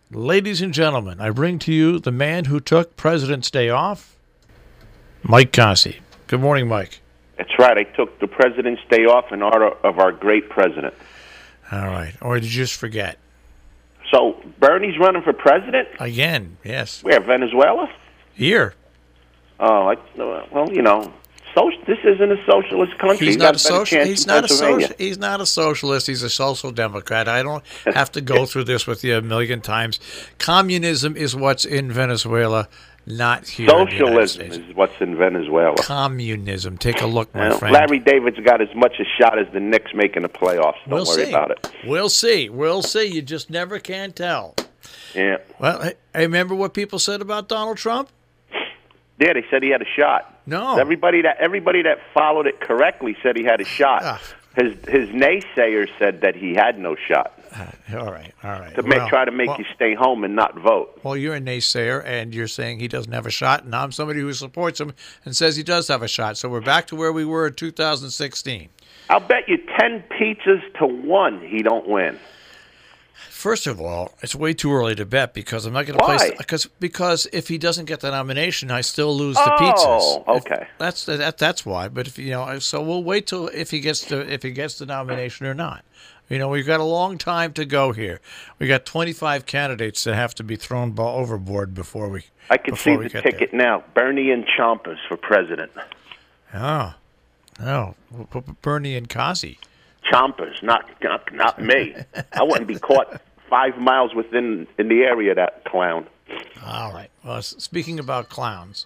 Ladies and gentlemen, I bring to you the man who took President's Day off, Mike Cossey. Good morning, Mike. That's right. I took the President's Day off in honor of our great president. All right. Or did you just forget? So, Bernie's running for president? Again, yes. Where, Venezuela? Here. Oh, well, you know, this isn't a socialist country. He's not a socialist. He's not a socialist. He's a social democrat. I don't have to go through this with you a million times. Communism is what's in Venezuela, not here. Socialism is what's in Venezuela. Communism. Take a look, my friend. Larry David's got as much a shot as the Knicks making the playoffs. Don't worry about it. We'll see. We'll see. You just never can tell. Yeah. Well, I remember what people said about Donald Trump? Yeah, they said he had a shot. No. Everybody that followed it correctly said he had a shot. His naysayers said that he had no shot. All right. To try to make you stay home and not vote. Well, you're a naysayer, and you're saying he doesn't have a shot, and I'm somebody who supports him and says he does have a shot. So we're back to where we were in 2016. I'll bet you 10 pizzas to 1 he don't win. First of all, it's way too early to bet because I'm not going to place because if he doesn't get the nomination, I still lose the pizzas. Oh, okay. That's why. But if so we'll wait till if he gets the nomination or not. We've got a long time to go here. We got 25 candidates that have to be thrown overboard before we. I can see the ticket now. Bernie and Chompers for president. Oh, we'll put Bernie and Cossey. Chompers, not me. I wouldn't be caught 5 miles in the area of that clown. All right. Well, speaking about clowns.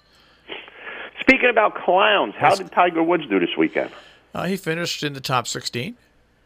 How did Tiger Woods do this weekend? He finished in the top 16.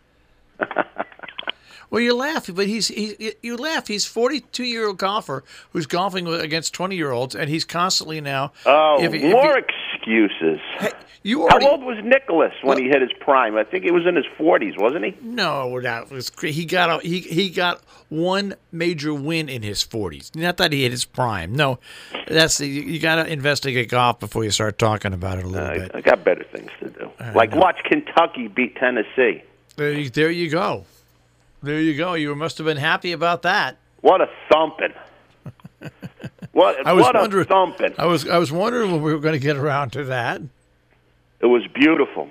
Well, you laugh, but you laugh. He's a 42-year-old golfer who's golfing against 20-year-olds, and he's constantly now. Oh, more excuses. Hey, how old was Nicholas when he hit his prime? I think he was in his 40s, wasn't he? No, that was he got one major win in his 40s. Not that he hit his prime. No, you got to investigate golf before you start talking about it a little bit. I got better things to do, watch Kentucky beat Tennessee. There you go. There you go. You must have been happy about that. What a thumping! What a thumping! I was wondering when we were going to get around to that. It was beautiful.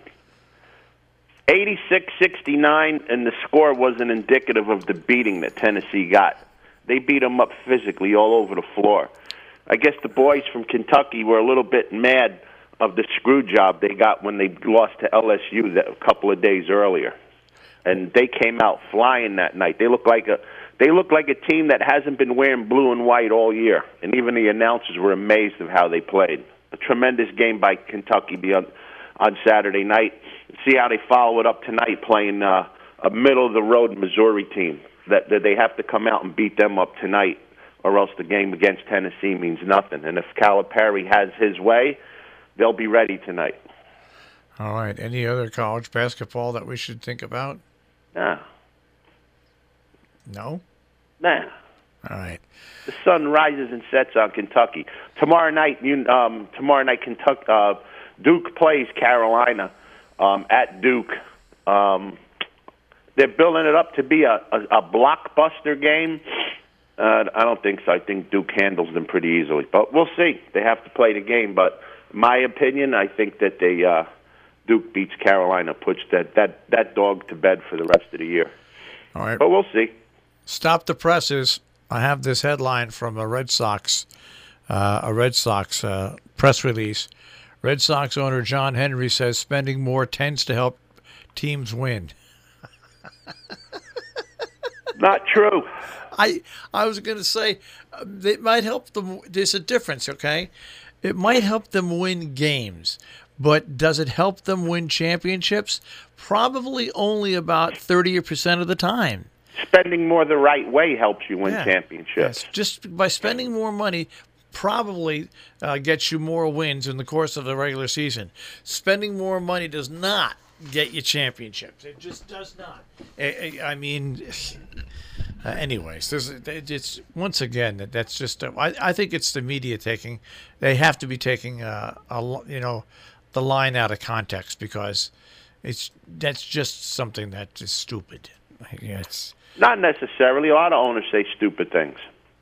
86-69, and the score wasn't indicative of the beating that Tennessee got. They beat them up physically all over the floor. I guess the boys from Kentucky were a little bit mad of the screw job they got when they lost to LSU a couple of days earlier. And they came out flying that night. They look like a team that hasn't been wearing blue and white all year. And even the announcers were amazed of how they played. A tremendous game by Kentucky on Saturday night. See how they follow it up tonight, playing a middle-of-the-road Missouri team. That they have to come out and beat them up tonight, or else the game against Tennessee means nothing. And if Calipari has his way, they'll be ready tonight. All right. Any other college basketball that we should think about? No? Nah. All right. The sun rises and sets on Kentucky. Tomorrow night, Kentucky, Duke plays Carolina at Duke. They're building it up to be a blockbuster game. I don't think so. I think Duke handles them pretty easily. But we'll see. They have to play the game. But in my opinion, I think that Duke beats Carolina, puts that dog to bed for the rest of the year. All right. But we'll see. Stop the presses. I have this headline from a Red Sox press release. Red Sox owner John Henry says spending more tends to help teams win. Not true. I was going to say it might help them. There's a difference, okay? It might help them win games, but does it help them win championships? Probably only about 30% of the time. Spending more the right way helps you win championships. Yes. Just by spending more money probably gets you more wins in the course of the regular season. Spending more money does not get you championships. It just does not. I mean, anyways, it's once again that's just. I think it's the media taking. They have to be taking the line out of context because that's just something that is stupid. It's not necessarily. A lot of owners say stupid things.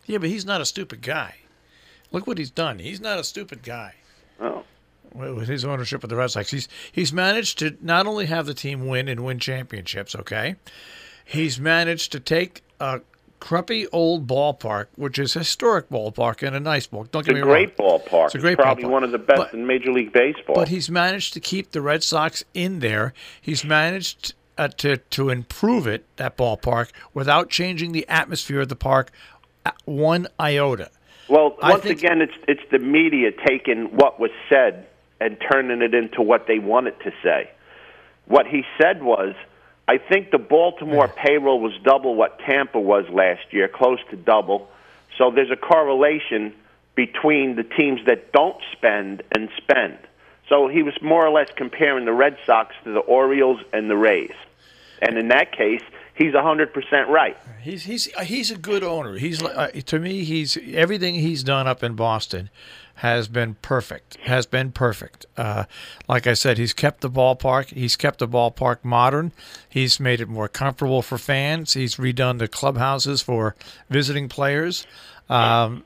Yeah, but he's not a stupid guy. Look what he's done. He's not a stupid guy. Oh. With his ownership of the Red Sox, he's managed to not only have the team win championships. Okay, he's managed to take a crumpy old ballpark, which is a historic ballpark and a nice ballpark. Don't get me wrong. It's a great ballpark. It's a great probably ballpark. One of the best in Major League Baseball. But he's managed to keep the Red Sox in there. He's managed to improve it, that ballpark, without changing the atmosphere of the park one iota. Well, once again, it's the media taking what was said and turning it into what they wanted to say. What he said was, I think the Baltimore payroll was double what Tampa was last year, close to double. So there's a correlation between the teams that don't spend and spend. So he was more or less comparing the Red Sox to the Orioles and the Rays. And in that case, he's 100% right. He's a good owner. He's to me, he's everything he's done up in Boston has been perfect. Like I said, he's kept the ballpark. He's kept the ballpark modern. He's made it more comfortable for fans. He's redone the clubhouses for visiting players, and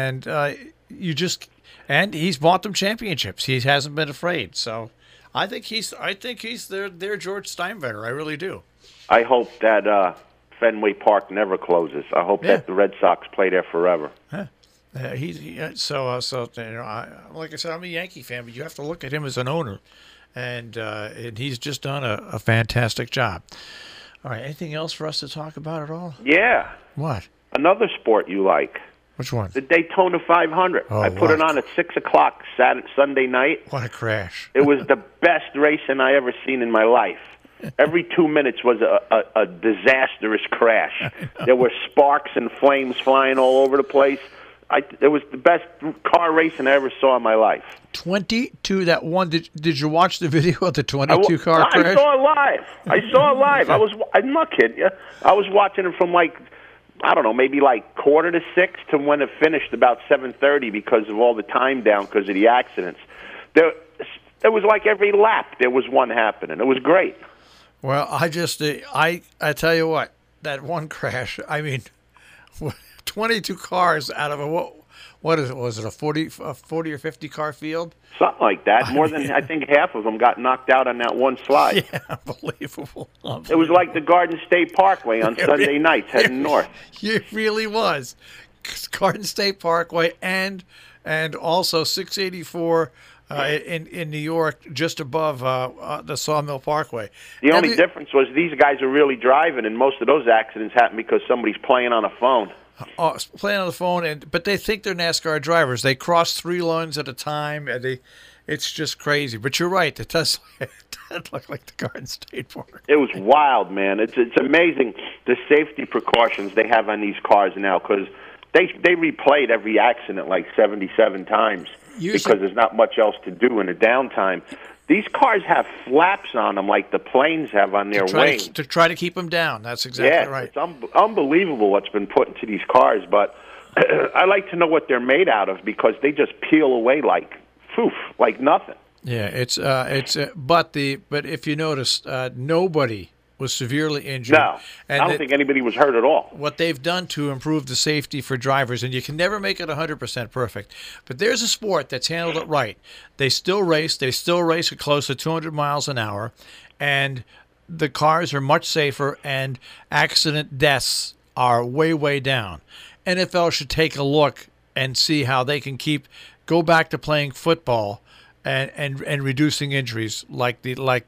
he's bought them championships. He hasn't been afraid. So I think he's their George Steinbrenner. I really do. I hope that Fenway Park never closes. I hope that the Red Sox play there forever. Huh. Like I said, I'm a Yankee fan, but you have to look at him as an owner, and he's just done a fantastic job. All right, anything else for us to talk about at all? Yeah. What? Another sport you like? Which one? The Daytona 500. I put it on at 6:00 Sunday night. What a crash! It was the best racing I ever seen in my life. Every 2 minutes was a disastrous crash. There were sparks and flames flying all over the place. It was the best car racing I ever saw in my life. 22, that one. Did you watch the video of the 22 car crash? I saw it live. I'm not kidding you. I was watching it from I don't know, maybe 5:45 to when it finished about 7:30 because of all the time down because of the accidents. There was every lap there was one happening. It was great. Well, I tell you what, that one crash, I mean, 22 cars out of what is it? Was it a 40 or 50 car field? Something like that. I think half of them got knocked out on that one slide. Yeah, unbelievable. It was like the Garden State Parkway on Sunday nights heading north. It really was. Garden State Parkway and also 684 in New York, just above the Sawmill Parkway. The only difference was these guys are really driving, and most of those accidents happen because somebody's playing on a phone. Playing on the phone, but they think they're NASCAR drivers. They cross 3 lanes at a time, and it's just crazy. But you're right; it does look like the Garden State Park. It was wild, man. It's amazing the safety precautions they have on these cars now because they replayed every accident 77 times because there's not much else to do in the downtime. These cars have flaps on them like the planes have on their wings. To try to keep them down. That's exactly right. It's unbelievable what's been put into these cars, but I like to know what they're made out of because they just peel away like nothing. Yeah, but if you notice, nobody was severely injured. No, and I don't think anybody was hurt at all. What they've done to improve the safety for drivers, and you can never make it 100% perfect, but there's a sport that's handled it right. They still race. They still race at close to 200 miles an hour, and the cars are much safer, and accident deaths are way, way down. NFL should take a look and see how they can go back to playing football and reducing injuries like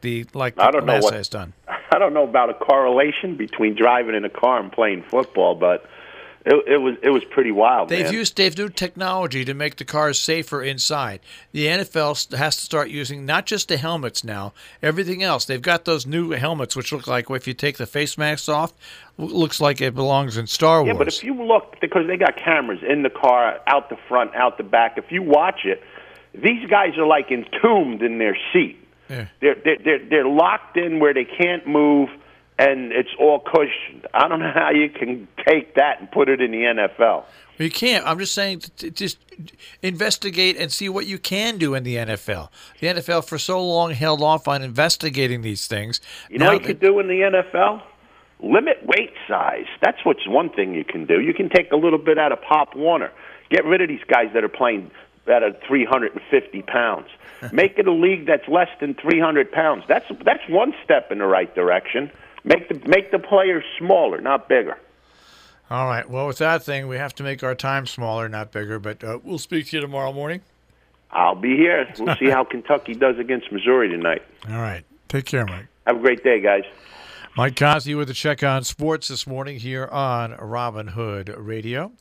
NASA has done. I don't know about a correlation between driving in a car and playing football, but it was pretty wild. They've new technology to make the cars safer inside. The NFL has to start using not just the helmets now, everything else. They've got those new helmets which look like if you take the face masks off, looks like it belongs in Star Wars. Yeah, but if you look, because they got cameras in the car, out the front, out the back. If you watch it, these guys are entombed in their seat. Yeah. They're locked in where they can't move, and it's all cushioned. I don't know how you can take that and put it in the NFL. You can't. I'm just saying, just investigate and see what you can do in the NFL. The NFL for so long held off on investigating these things. You know what you could do in the NFL? Limit weight size. That's what's one thing you can do. You can take a little bit out of Pop Warner. Get rid of these guys that are playing that are 350 pounds. Make it a league that's less than 300 pounds. That's one step in the right direction. Make the players smaller, not bigger. All right. Well, with that thing, we have to make our time smaller, not bigger. But we'll speak to you tomorrow morning. I'll be here. We'll see how Kentucky does against Missouri tonight. All right. Take care, Mike. Have a great day, guys. Mike Cosby with a check on sports this morning here on Robin Hood Radio.